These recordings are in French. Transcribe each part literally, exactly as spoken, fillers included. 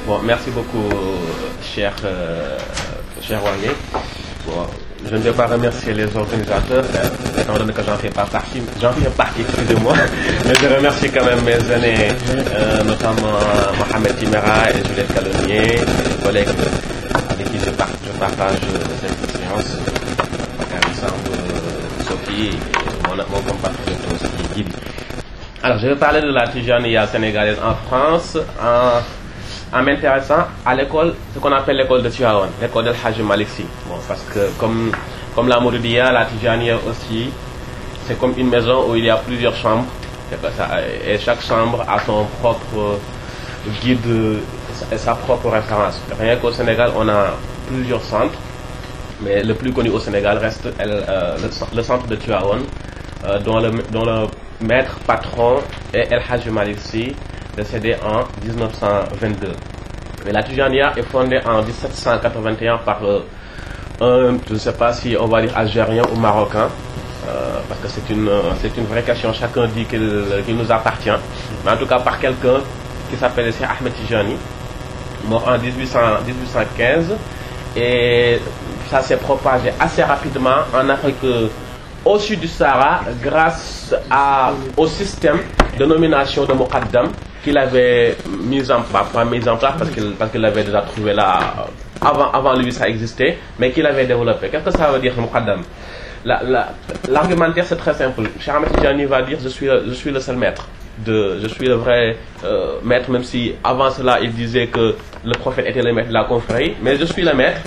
Bon, merci beaucoup, cher, euh, cher Wangé. Bon, je ne vais pas remercier les organisateurs, euh, étant donné que j'en fais pas partie, j'en fais partie, excusez-moi, mais je remercie quand même mes aînés, euh, notamment Mohamed Timera et Juliette Calonnier, collègues avec qui je, par je partage cette séance, Bakary Samb, Sophie et mon, mon compatriote aussi, Guy. Alors, je vais parler de la Tijaniya sénégalaise en France, en... en m'intéressant à l'école, ce qu'on appelle l'école de Tivaouane, l'école del Hadji Malick Sy. Bon, parce que comme, comme la Mouridiya, la Tijaniya aussi, c'est comme une maison où il y a plusieurs chambres, et chaque chambre a son propre guide et sa propre référence. Rien qu'au Sénégal, on a plusieurs centres, mais le plus connu au Sénégal reste el, euh, le, le centre de Tivaouane, euh, dont, le, dont le maître patron est El Hadji Malick Sy, décédé en mille neuf cent vingt-deux. Mais la Tijaniya est fondée en mille sept cent quatre-vingt-un par euh, un, je ne sais pas si on va dire algérien ou marocain, euh, parce que c'est une, c'est une vraie question, chacun dit qu'il qu'il nous appartient, mais en tout cas par quelqu'un qui s'appelle Ahmed Tijani, mort en dix-huit cent quinze, et ça s'est propagé assez rapidement en Afrique au sud du Sahara grâce à, au système de nomination de Muqaddam qu'il avait mis en place, pas mis en place parce qu'il parce qu'il l'avait déjà trouvé là avant, avant lui ça existait, mais qu'il avait développé. Qu'est-ce que ça veut dire Muqaddam? L'argumentaire c'est très simple. Cheikh Ahmed Tijani va dire je suis, je suis le seul maître, de, je suis le vrai euh, maître, même si avant cela il disait que le prophète était le maître de la confrérie, mais je suis le maître.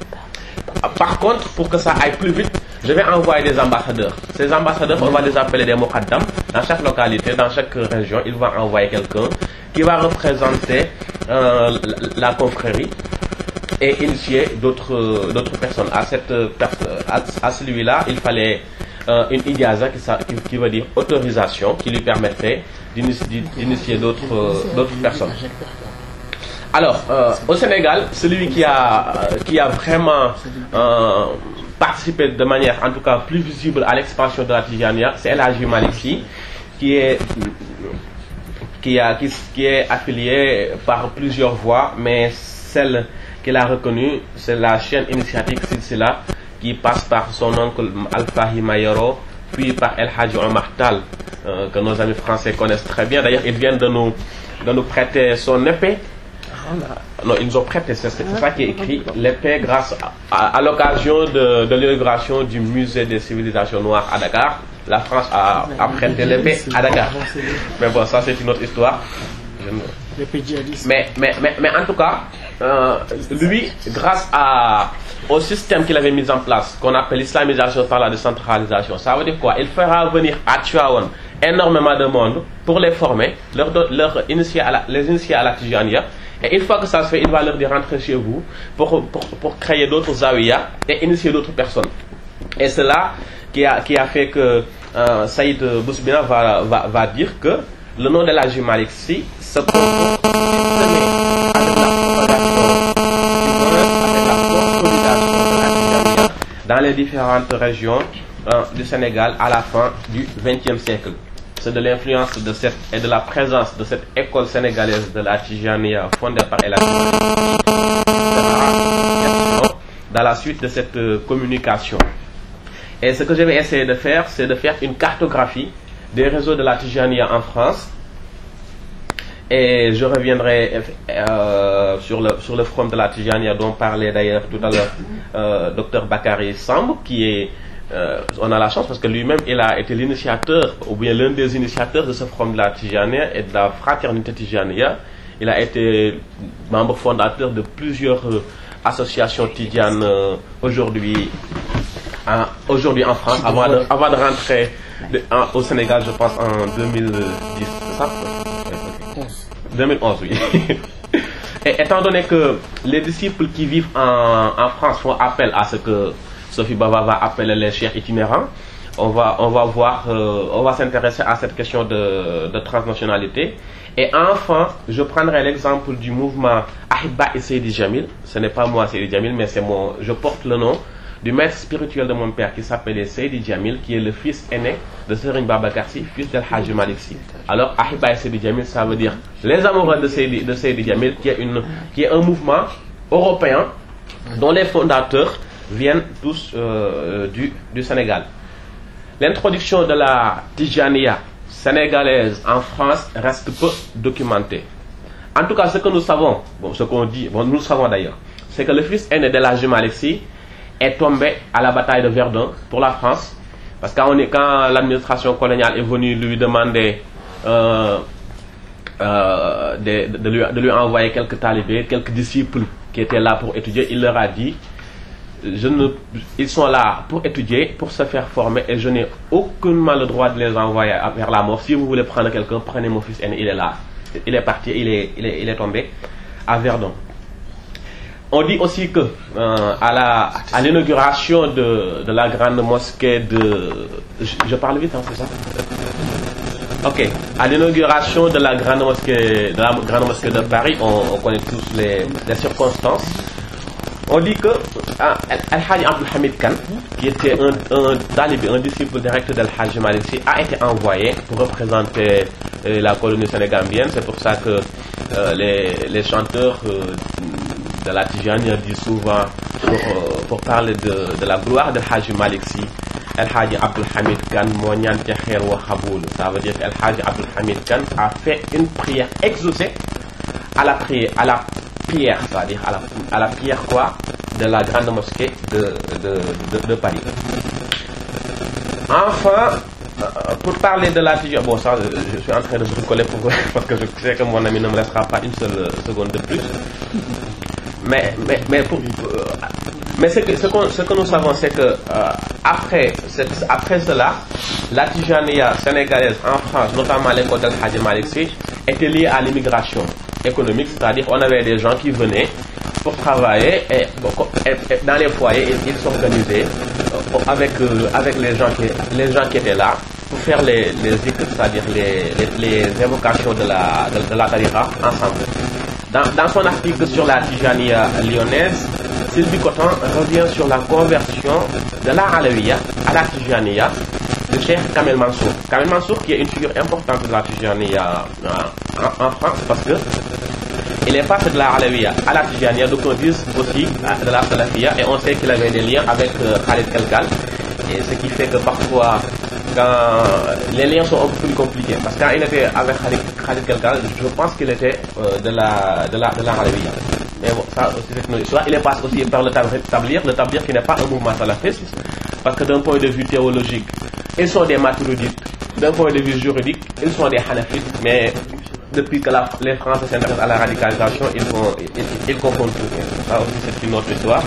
Par contre, pour que ça aille plus vite, je vais envoyer des ambassadeurs. Ces ambassadeurs, on va les appeler des Muqaddam. Dans chaque localité, dans chaque région, il va envoyer quelqu'un qui va représenter euh, la, la confrérie et initier d'autres d'autres personnes. À, cette, à, à celui-là, il fallait euh, une ijaza qui, qui, qui veut dire autorisation, qui lui permettrait d'initier d'autres d'autres personnes. Alors, euh, au Sénégal, celui qui a, qui a vraiment euh, participé de manière, en tout cas, plus visible à l'expansion de la Tijaniya, c'est El Hadji Malick Sy, qui est, qui, a, qui, qui est affilié par plusieurs voies, mais celle qu'il a reconnue, c'est la chaîne initiatique Silsila, qui passe par son oncle Alpha Mayoro, puis par El Hadji Omar Tall, euh, que nos amis français connaissent très bien. D'ailleurs, ils viennent de nous, de nous prêter son épée. Non, ils nous ont prêté, c'est ça qui est écrit, l'épée grâce à, à, à l'occasion de, de l'inauguration du musée des civilisations noires à Dakar. La France a, a prêté l'épée à Dakar. Mais bon, ça c'est une autre histoire. Mais, mais, mais, mais en tout cas, euh, lui, grâce à, au système qu'il avait mis en place, qu'on appelle l'islamisation par la décentralisation, ça veut dire quoi? Il fera venir à Tivaouane énormément de monde pour les former, leur, leur initier à la, les initier à la Tijaniya. Et une fois que ça se fait, il va leur dire rentrer chez vous pour, pour, pour créer d'autres zawiyas et initier d'autres personnes. Et c'est là qui a, qui a fait que euh, Saïd Bousbina va, va, va dire que le nom de El Hadji Malick Sy se compose dans les différentes régions euh, du Sénégal à la fin du vingtième siècle. C'est de l'influence de cette et de la présence de cette école sénégalaise de la Tijaniya fondée par El Hadji Malick Sy dans la suite de cette euh, communication. Et ce que je vais essayer de faire, c'est de faire une cartographie des réseaux de la Tijaniya en France. Et je reviendrai euh, sur, le, sur le front de la Tijaniya dont parlait d'ailleurs tout à l'heure euh, docteur Bakary Samb, qui est Euh, on a la chance parce que lui-même il a été l'initiateur ou bien l'un des initiateurs de ce front de la Tijaniya et de la fraternité Tijaniya. Il a été membre fondateur de plusieurs euh, associations tidjanes euh, aujourd'hui en, aujourd'hui en France avant de, avant de rentrer de, en, au Sénégal, je pense en deux mille dix, c'est ça? deux mille onze, oui. Et étant donné que les disciples qui vivent en, en France font appel à ce que Sophie Bava va appeler les chers itinérants, on va, on va voir, euh, on va s'intéresser à cette question de, de transnationalité. Et enfin, je prendrai l'exemple du mouvement Ahibba et Seydi Jamil. Ce n'est pas moi Seydi Jamil, mais c'est mon, je porte le nom du maître spirituel de mon père qui s'appelait Seydi Djamil, qui est le fils aîné de Serigne Babacar Sy, fils d'El Hadji Malick Sy. Alors Ahibay Seydi Djamil, ça veut dire les amoureux de Seydi, de Seydi Djamil, qui est, une, qui est un mouvement européen dont les fondateurs viennent tous euh, du, du Sénégal. L'introduction de la Tijaniya sénégalaise en France reste peu documentée. En tout cas, ce que nous savons, bon, ce qu'on dit, bon, nous le savons d'ailleurs, c'est que le fils aîné d'El Hadji Malick Sy est tombé à la bataille de Verdun pour la France, parce que quand, quand l'administration coloniale est venue lui demander euh, euh, de, de, lui, de lui envoyer quelques talibés, quelques disciples qui étaient là pour étudier, il leur a dit: je ne, ils sont là pour étudier, pour se faire former, et je n'ai aucunement le droit de les envoyer vers la mort. Si vous voulez prendre quelqu'un, prenez mon fils aîné, il est là. Il est parti, il est, il est, il est tombé à Verdun. On dit aussi que euh, à la à l'inauguration de, de la grande mosquée de... Je, je parle vite, hein, c'est ça? Ok. À l'inauguration de la grande mosquée de la grande mosquée de Paris, on, on connaît tous les, les circonstances. On dit que Al Hadji Abdul Hamid Khan, qui était un, un talibé, un disciple direct d'Al Hadji Malick Sy, a été envoyé pour représenter euh, la colonie sénégambienne. C'est pour ça que euh, les, les chanteurs euh, de la Tijaniya disent souvent, pour, euh, pour parler de, de la gloire d'Al Hadji Malick Sy, Al Hadji Abdul Hamid Khan moo ñaan ca xeer wa xabul. Ça veut dire qu'Al Hadji Abdul Hamid Khan a fait une prière exaucée à la prière, à la prière, c'est-à-dire à la, à la prière quoi de la grande mosquée de, de, de, de Paris. Enfin, pour parler de la Tijaniya, bon ça je suis en train de bricoler pour, parce que je sais que mon ami ne me laissera pas une seule seconde de plus. Mais, mais, mais, pour, euh, mais ce, que, ce, que, ce que nous savons, c'est que euh, après, après cela, la Tijaniya sénégalaise en France, notamment l'école d'El Hadji Malick Sy, était liée à l'immigration économique, c'est-à-dire qu'on avait des gens qui venaient pour travailler et, bon, et, et dans les foyers, ils, ils s'organisaient euh, avec, euh, avec les, gens qui, les gens qui étaient là pour faire les, les zikr, c'est-à-dire les, les, les évocations de la, de, de la tariqa ensemble. Dans, dans son article sur la Tijaniya lyonnaise, Sylvie Coton revient sur la conversion de la Alawiya à la Tijaniya de Cheikh Kamel Mansour. Kamel Mansour qui est une figure importante de la Tijaniya en, en France, parce que il est passé de la Alawiya à la Tijaniya, donc on dit aussi de la Salafiyya, et on sait qu'il avait des liens avec euh, Khalid Kelkal, et ce qui fait que parfois quand les liens sont un peu plus compliqués, parce que quand il était avec Khalid, Khalid Kelkal, je pense qu'il était euh, de la de la de la Alawiya. Mais bon, ça aussi c'est une histoire. Il est passé aussi par le Tabligh, le Tabligh qui n'est pas un mouvement salafiste, parce que d'un point de vue théologique, ils sont des maturidites. D'un point de vue juridique, ils sont des hanafites. Mais depuis que la, les Français s'intéressent à la radicalisation, ils, vont, ils, ils confondent tout. Ça aussi c'est une autre histoire.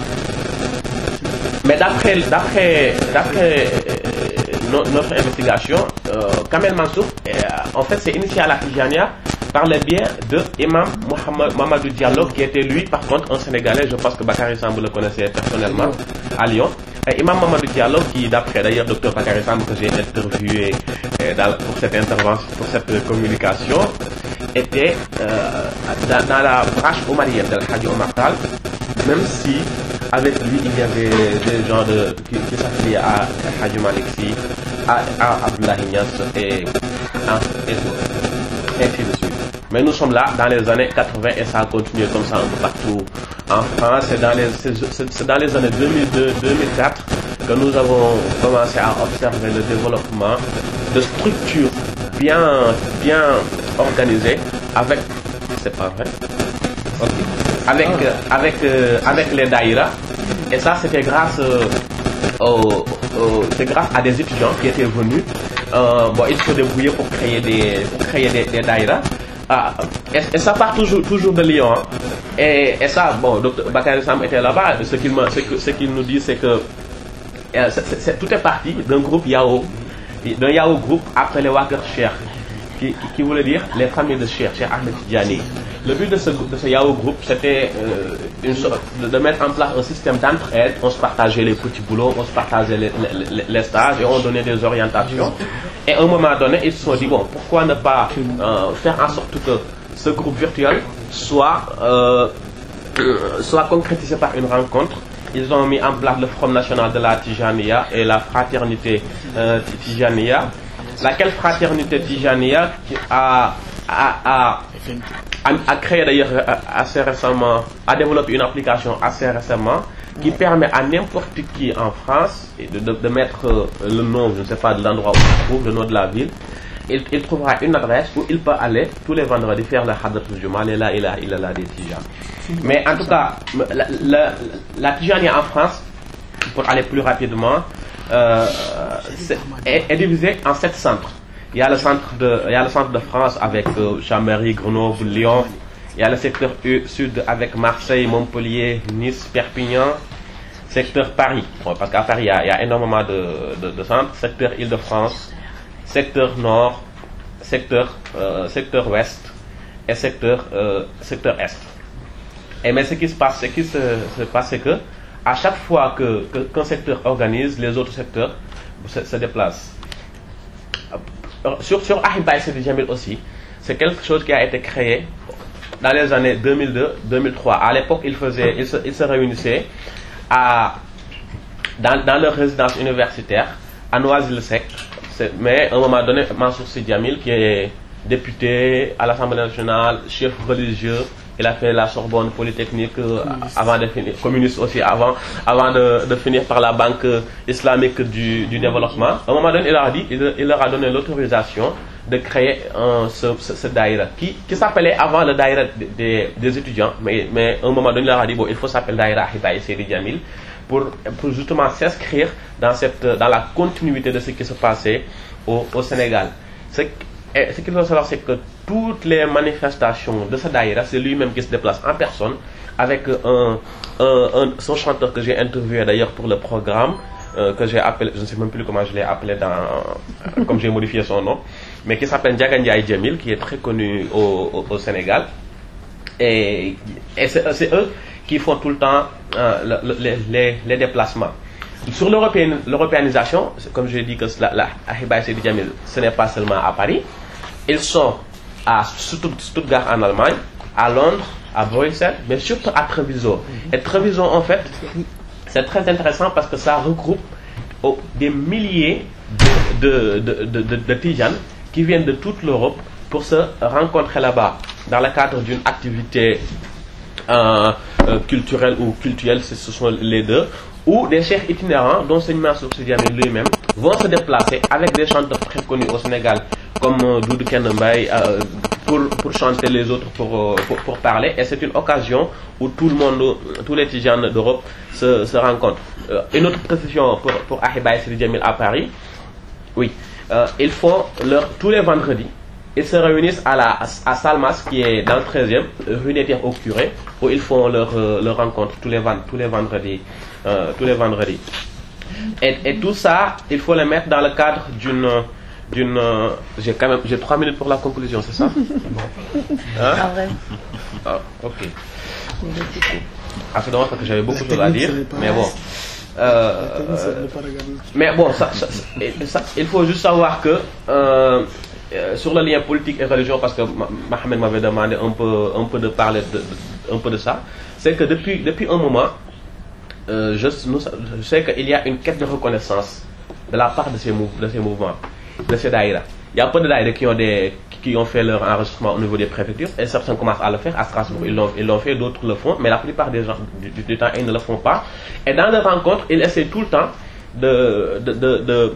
Mais d'après d'après d'après notre investigation, euh, Kamel Mansour, euh, en fait, s'est initié à la Tijaniya par le biais de Imam Mohamed, Mamadou Diallo, qui était lui, par contre, un Sénégalais. Je pense que Bakary Samb le connaissait personnellement à Lyon. Et Imam Mamadou Diallo, qui, d'après d'ailleurs docteur Bakary Samb, que j'ai interviewé euh, dans, pour cette intervention, pour cette communication, était euh, dans, dans la branche omarienne de Hadji Omar Tall, même si avec lui il y avait des gens de, qui, qui s'affiliaient à Hadji Malick Sy, à, à Abdoulaye Niass et, et, et ainsi de suite. Mais nous sommes là dans les années quatre-vingts et ça a continué comme ça un peu partout en France. C'est dans les, c'est, c'est dans les années deux mille deux deux mille quatre que nous avons commencé à observer le développement de structures bien, bien organisées avec, c'est pas vrai, okay. avec, euh, avec, euh, avec les daïras. Et ça c'était grâce euh, au, au, c'est grâce à des étudiants qui étaient venus. Euh, bon, ils se débrouillaient pour créer des, pour créer des, des daïras. Ah, et, et ça part toujours, toujours de Lyon. Hein. Et, et ça, bon, docteur Bakary Samb était là-bas. Ce qu'il, me, ce, que, ce qu'il nous dit, c'est que euh, c'est, c'est, tout est parti d'un groupe Yao, d'un Yao groupe après les Wakar Cheikh, qui, qui, qui voulait dire les familles de Cheikh, Cheikh Ahmed Tidiane. Le but de ce, de ce Yao groupe, c'était euh, une sorte de, de mettre en place un système d'entraide. On se partageait les petits boulots, on se partageait les, les, les stages et on donnait des orientations. Et à un moment donné, ils se sont dit, bon, pourquoi ne pas euh, faire en sorte que ce groupe virtuel soit, euh, soit concrétisé par une rencontre ils ont mis en place le Front National de la Tijaniya et la Fraternité euh, Tijaniya, laquelle Fraternité Tijaniya a, a, a, a, a créé d'ailleurs assez récemment, a développé une application assez récemment qui permet à n'importe qui en France de, de, de mettre le nom, je ne sais pas, de l'endroit où il se trouve, le nom de la ville. Il, il trouvera une adresse où il peut aller tous les vendredis faire le Hadratul Juma, et là il a, il a la des Tijan. Mais en tout cas, la, la, la Tijaniya en France, pour aller plus rapidement, euh, est, est divisée en sept centres. Il y a le centre de, il y a le centre de France avec euh, Chambéry, Grenoble, Lyon. Il y a le secteur sud avec Marseille, Montpellier, Nice, Perpignan. Secteur Paris, bon, parce qu'à Paris il y a, il y a énormément de, de, de centres. Secteur Île-de-France, secteur nord, secteur, euh, secteur ouest et secteur, euh, secteur est. Et mais ce qui se passe, ce qui se, se passe, c'est que à chaque fois que, que, qu'un secteur organise, les autres secteurs se, se déplacent. Sur, sur Ahibaye Seydi Djamil aussi, c'est quelque chose qui a été créé dans les années deux mille deux deux mille trois. À l'époque, ils, faisaient, ils, se, ils se réunissaient à, dans, dans leur résidence universitaire à Noisy-le-Sec. Mais à un moment donné, Mansour Sy Djamil, qui est député à l'Assemblée nationale, chef religieux, il a fait la Sorbonne Polytechnique euh, avant de finir, communiste aussi, avant, avant de, de finir par la Banque islamique du, du développement. À un moment donné, il leur a dit, il, il leur a donné l'autorisation de créer un, ce, ce, ce daïra qui, qui s'appelait avant le daïra des, des étudiants, mais, mais à un moment donné, il leur a dit, bon, il faut s'appeler daïra Ahibaye Seydi Djamil pour, pour justement s'inscrire dans, cette, dans la continuité de ce qui se passait au, au Sénégal. Ce, et ce qu'il faut savoir, c'est que toutes les manifestations de ce daïra, c'est lui-même qui se déplace en personne avec un, un, un, son chanteur que j'ai interviewé d'ailleurs pour le programme, euh, que j'ai appelé, je ne sais même plus comment je l'ai appelé, dans, comme j'ai modifié son nom, mais qui s'appelle Ndiaga Ndiaye Djamil, qui est très connu au, au, au Sénégal. Et, et c'est, c'est eux qui font tout le temps euh, le, les, les, les déplacements. Sur l'européen, l'européanisation, comme j'ai dit que la, la Ahibaye Seydi Djamil, ce n'est pas seulement à Paris. Ils sont à Stuttgart en Allemagne, à Londres, à Bruxelles, mais surtout à Treviso. Et Treviso, en fait, c'est très intéressant parce que ça regroupe oh, des milliers de, de, de, de, de Tijanes qui viennent de toute l'Europe pour se rencontrer là-bas dans le cadre d'une activité euh, euh, culturelle ou cultuelle, ce sont les deux, ou des chefs itinérants dont Seigneur Mansour Sy Djamil lui-même vont se déplacer avec des chanteurs très connus au Sénégal comme euh, Doudou Ken Mbaye euh, pour, pour chanter, les autres pour, pour, pour parler, et c'est une occasion où tout le monde, tous les Tijanes d'Europe se, se rencontrent. Euh, une autre précision pour, pour Ahibaye Seydi Djamil à Paris, oui, euh, ils font leur, tous les vendredis, ils se réunissent à, la, à Salmas, qui est dans le treizième, rue des Pierres au Curé, où ils font leur, leur rencontre tous les, tous les vendredis. Euh, tous les vendredis. Et, et tout ça, il faut le mettre dans le cadre d'une... d'une euh, j'ai quand même j'ai trois minutes pour la conclusion, c'est ça? Hein? Ah, vrai. Ah, ok. Ah, c'est dommage parce que j'avais beaucoup de choses à dire, mais bon. Euh, euh, mais bon, ça, ça, ça, il faut juste savoir que euh, euh, sur le lien politique et religieux, parce que Mohamed m'avait demandé un peu, un peu de parler de, de, un peu de ça, c'est que depuis, depuis un moment, euh, je, nous, je sais qu'il y a une quête de reconnaissance de la part de ces, mou de ces mouvements, de ces daïras. Il y a peu de daïras qui ont, des, qui ont fait leur enregistrement au niveau des préfectures, et certains commencent à le faire. À Strasbourg, ils l'ont, ils l'ont fait, d'autres le font, mais la plupart des gens du, du, du temps, ils ne le font pas. Et dans leurs rencontres, ils essaient tout le temps de, de, de, de,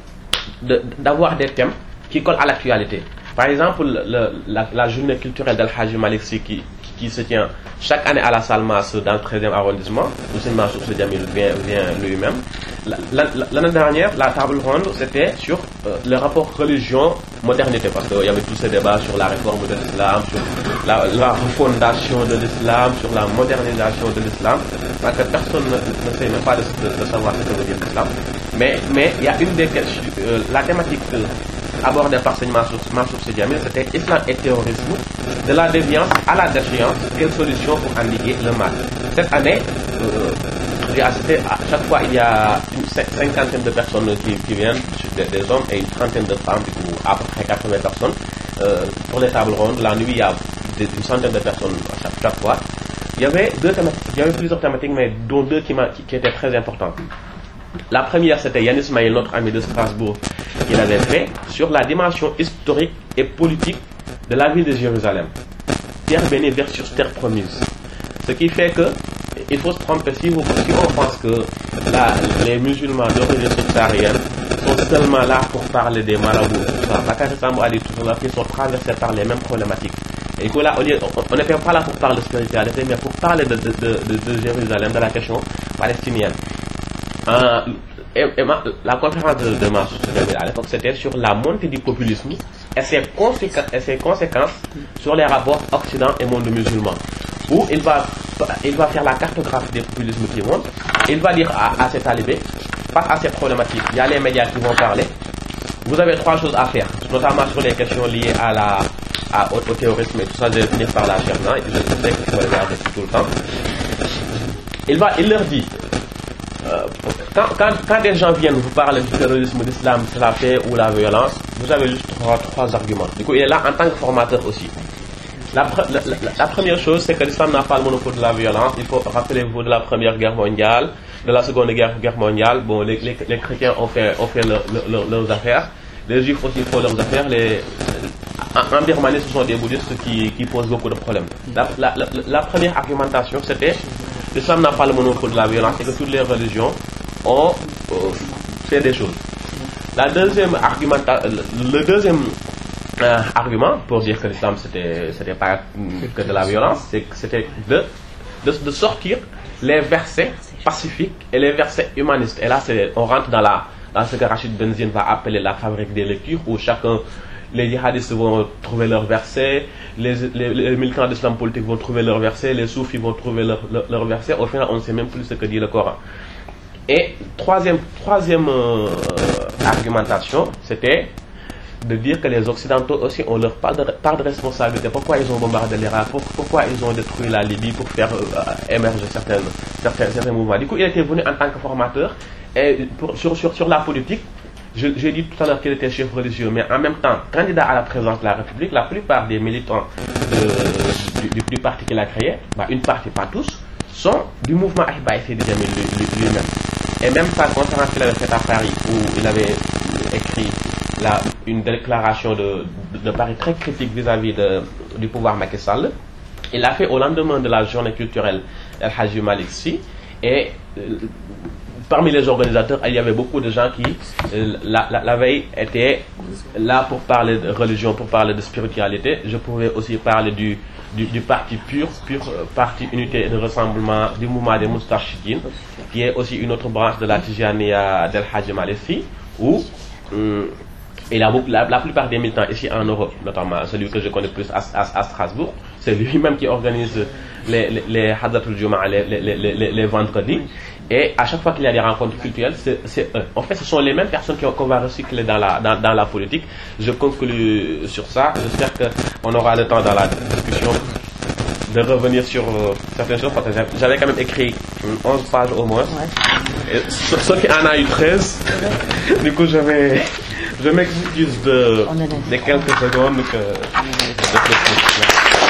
de, d'avoir des thèmes qui collent à l'actualité. Par exemple, le, la, la journée culturelle d'Al Hadji Malick Sy qui, qui, qui se tient chaque année à la Salmas dans le treizième arrondissement, où Seigneur Mansour Sy Djamil vient, vient lui-même. L'année dernière, la table ronde, c'était sur euh, le rapport religion-modernité, parce qu'il y avait tous ces débats sur la réforme de l'islam, sur la, la refondation de l'islam, sur la modernisation de l'islam, parce que personne ne, ne sait même pas de, de, de savoir ce que veut dire l'islam. Mais, mais il y a une des questions, euh, la thématique euh, abordée par Seigneur Mansour Sy Djamil, c'était islam et terrorisme, de la déviance à la déchéance, quelle solution pour endiguer le mal. Cette année, euh, j'ai assisté à chaque fois, il y a une cinquantaine de personnes qui, qui viennent, des, des hommes, et une trentaine de femmes, ou à peu près quatre-vingts personnes. Euh, pour les tables rondes, la nuit, il y a des, une centaine de personnes à chaque, chaque fois. il y avait deux thématiques, il y avait plusieurs thématiques, mais dont deux qui, qui, qui étaient très importantes. La première, c'était Yannis Maïl, notre ami de Strasbourg, qui l'avait fait sur la dimension historique et politique de la ville de Jérusalem. Terre bénie versus terre promise. Ce qui fait que, il faut se tromper si, vous, si on pense que là, les musulmans d'origine subsaharienne sont seulement là pour parler des marabouts. Bakary Sambou a dit tout à l'heure qu'ils sont traversés par les mêmes problématiques. Et que là, on n'était pas là pour parler de spiritualité, mais pour parler de, de, de, de, de Jérusalem, de la question palestinienne. Euh, et, et ma, la conférence de, de Mansour à l'époque, c'était sur la montée du populisme et ses, conséquences, et ses conséquences sur les rapports Occident et monde musulman. Où il va, il va faire la cartographie des populismes qui montent. Il va dire à, à ces talibés, face à ces problématiques, il y a les médias qui vont parler. Vous avez trois choses à faire, notamment sur les questions liées à la, à, au, au terrorisme et tout ça. Je vais finir par la chaîne, et puis je sais qu'il faut regarder tout le temps. Il, va, il leur dit, euh, quand, quand, quand des gens viennent vous parler du terrorisme, de l'islam, de la paix ou la violence, vous avez juste trois, trois arguments. Du coup, il est là en tant que formateur aussi. La, la, la, la première chose, c'est que l'islam n'a pas le monopole de la violence. Il faut rappelez-vous de la première guerre mondiale, de la seconde guerre, guerre mondiale. Bon, les, les, les chrétiens ont fait, ont fait leur, leur, leurs affaires. Les juifs aussi font leurs affaires. Les, en, en Birmanie, ce sont des bouddhistes qui, qui posent beaucoup de problèmes. La, la, la, la première argumentation, c'était l'islam n'a pas le monopole de la violence et que toutes les religions ont euh, fait des choses. La deuxième argumentation, le deuxième Euh, argument pour dire que l'islam c'était c'était pas que de la violence, c'est que c'était de, de de sortir les versets pacifiques et les versets humanistes. Et là c'est on rentre dans la dans ce que Rachid Benzine va appeler la fabrique des lectures, où chacun, les djihadistes vont trouver leurs versets, les, les, les militants de l'islam politique vont trouver leurs versets, les soufis vont trouver leurs leur, leur versets. Au final on ne sait même plus ce que dit le Coran. Et troisième troisième euh, argumentation, c'était de dire que les Occidentaux aussi ont leur part de, part de responsabilité. Pourquoi ils ont bombardé l'Irak, pour, pourquoi ils ont détruit la Libye pour faire euh, émerger certaines, certains, certains mouvements. Du coup, il était venu en tant que formateur et pour, sur, sur, sur la politique. Je, j'ai dit tout à l'heure qu'il était chef religieux, mais en même temps, candidat à la présidence de la République, la plupart des militants de, du, du, du parti qu'il a créé, bah une partie, pas tous, sont du mouvement Ahibba Seydi Djamil lui-même. Et même sa conférence qu'il avait faite à Paris, où il avait écrit La, une déclaration de, de, de Paris très critique vis-à-vis de, du pouvoir Macky Sall. Il l'a fait au lendemain de la journée culturelle El Hadji Malick Sy. Et euh, parmi les organisateurs, il y avait beaucoup de gens qui, euh, la, la, la veille, étaient là pour parler de religion, pour parler de spiritualité. Je pouvais aussi parler du, du, du parti pur, pur euh, parti unité de rassemblement du mouvement des Moustarchidines, qui est aussi une autre branche de la Tijaniya d'El Hadji Malick Sy, où euh, et la, la, la plupart des militants ici en Europe, notamment celui que je connais plus à, à, à Strasbourg, c'est lui-même qui organise les, les, les Hadatul Juma les, les, les, les, les vendredis. Et à chaque fois qu'il y a des rencontres culturelles, c'est, c'est eux. En fait, ce sont les mêmes personnes qu'on va recycler dans la, dans, dans la politique. Je conclue sur ça. J'espère qu'on aura le temps dans la discussion de revenir sur euh, certaines choses, parce que j'avais quand même écrit onze pages au moins. Ouais. Et, sauf qu'il en a eu treize. Du coup, je vais... Je m'excuse de, de quelques secondes que je